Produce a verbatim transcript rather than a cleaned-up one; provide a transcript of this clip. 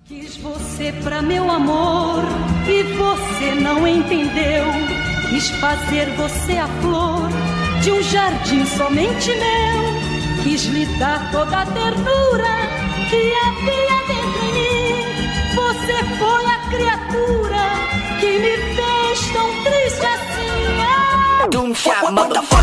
Quis você pra meu amor e você não entendeu. Quis fazer você a flor de um jardim somente meu. Quis lhe dar toda a ternura que havia dentro em mim. Você foi a criatura que me fez tão triste assim. Ah!